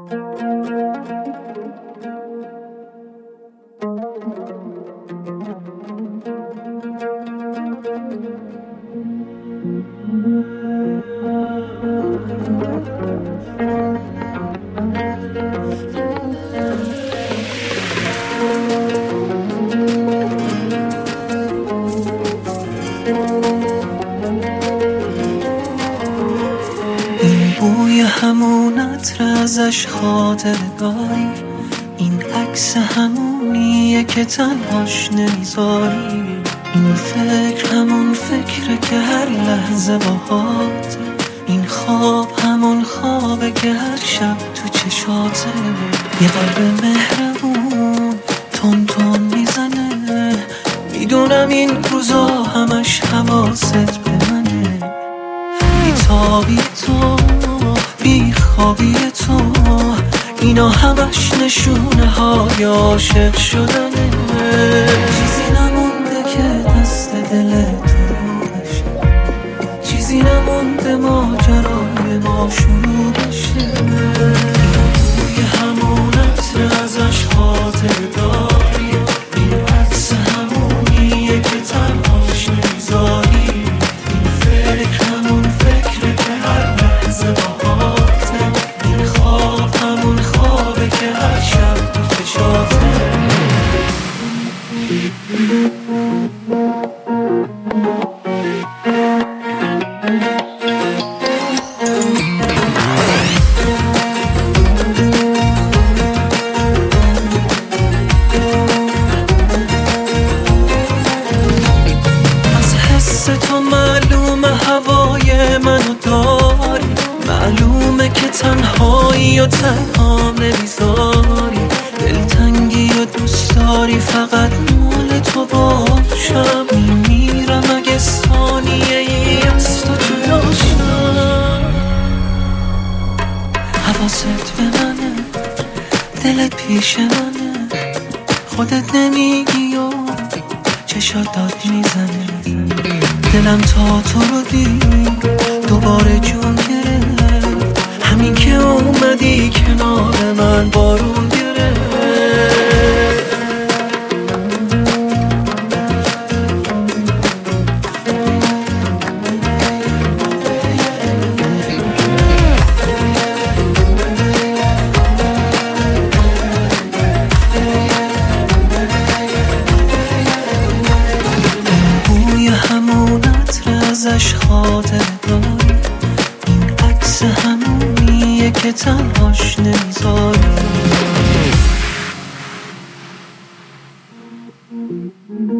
این بوی همون عطر ازش خاطره داری، این عکس همونیه که تنهاش نمیذاری، این فکر همون فکره که هر لحظه باهاته، این خواب همون خوابه که هر شب تو چشاته. یه قلب مهربون تون تون میزنه، میدونم این روزا همش حواست به منه. بیتابی تو، بیخوابی تو، اینا همش نشونه های عاشق شدنه. چیزی نمونده که دست دل تو بشه، چیزی نمونده ماجرای ما شروع بشه. توی همون عطر ازش خاطر داری، این عکس همونیه که تنهاش نمیذاری، این فکر همون فکره که هر لحظه باهاته، این خواب همون خوابه که هر شب تو چشاته. تو معلومه هوای منو داری، معلومه که تنهایی و تنها نمیذاری، دلتنگی و دوست داری فقط مال تو باشم. میمیرم اگه ثانیه ای از تو جداشم. حواست به منه، دلت پیش منه، خودت نمیگی و چشات داد میزنه. دلم تا تو رو دید دوباره جون گرفت، همین که اومدی کنار من بارون گرفت. بوی همون عطر ازش خاطر داری، این عکس همونیه که تنهاش نمیذاری.